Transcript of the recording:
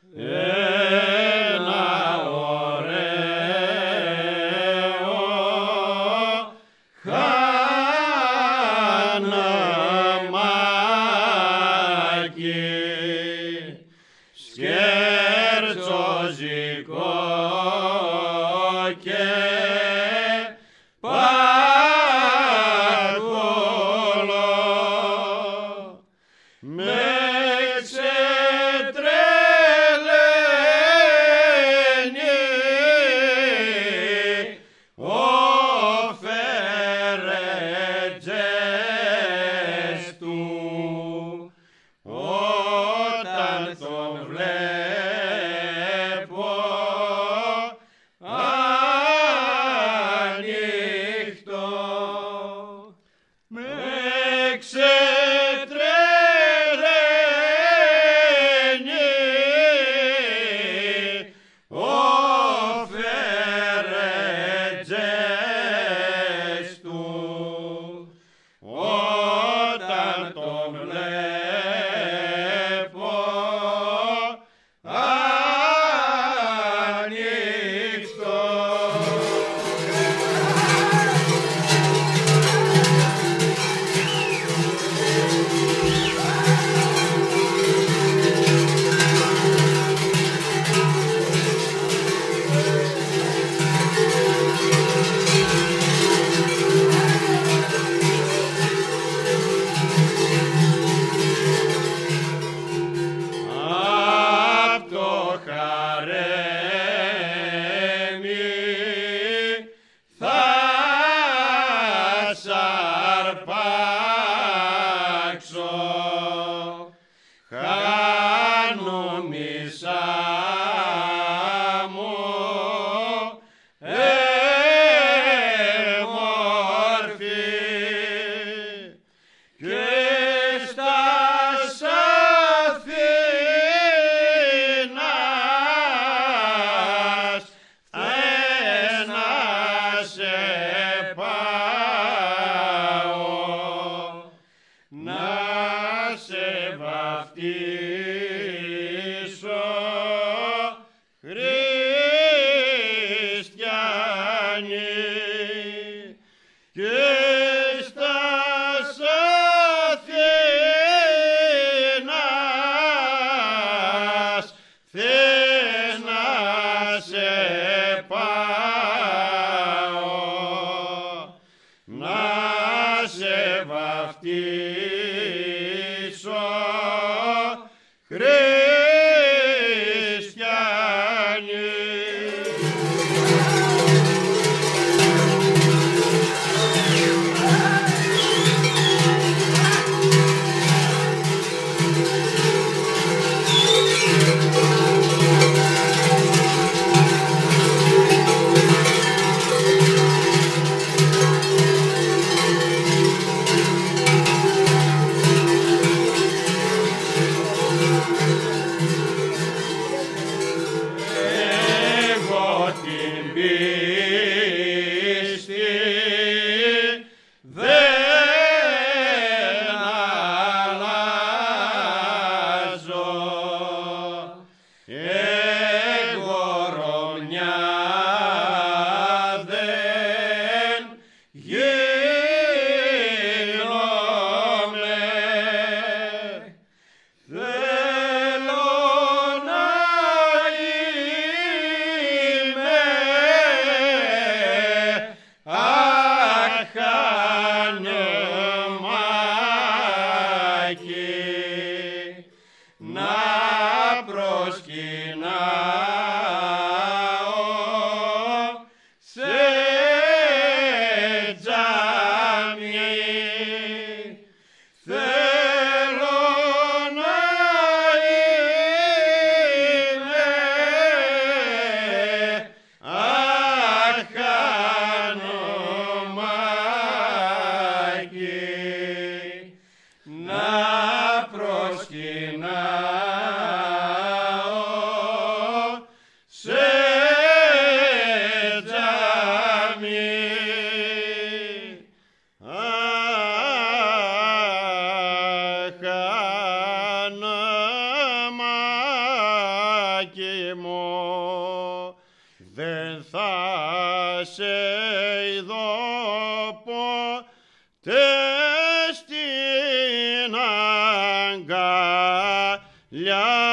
Ένα ωραίο χαναμάκι, σκερτσοζικό και παχολό, με ο φερετζές του, όταν τον βλέπω ανοιχτό, με ξετρελαίνει ο φερετζές του, όταν τον βλέπω ανοιχτό. Απ' το χαρέμι θα σαρπάξω, χανούμισσα μου μόρφη, και στα Αθήνας ένα σε πάω, να σε βαφτίσω, χριστιανή, και στα Αθήνας θες να σε πάω, να σε βαφτίσω, χριστιανή. Εγώ την πίστη δεν αλλάζω, εγώ Ρωμιά δεν γίνομαι, θέλω να είμαι αχανεμάκι, να προσκυνάω σε τζάμι, θέλω να είμαι αχανομάκι, να προσκυνάω παιδάκι μου, δεν θα σε ειδώ ποτέ στην αγκαλιά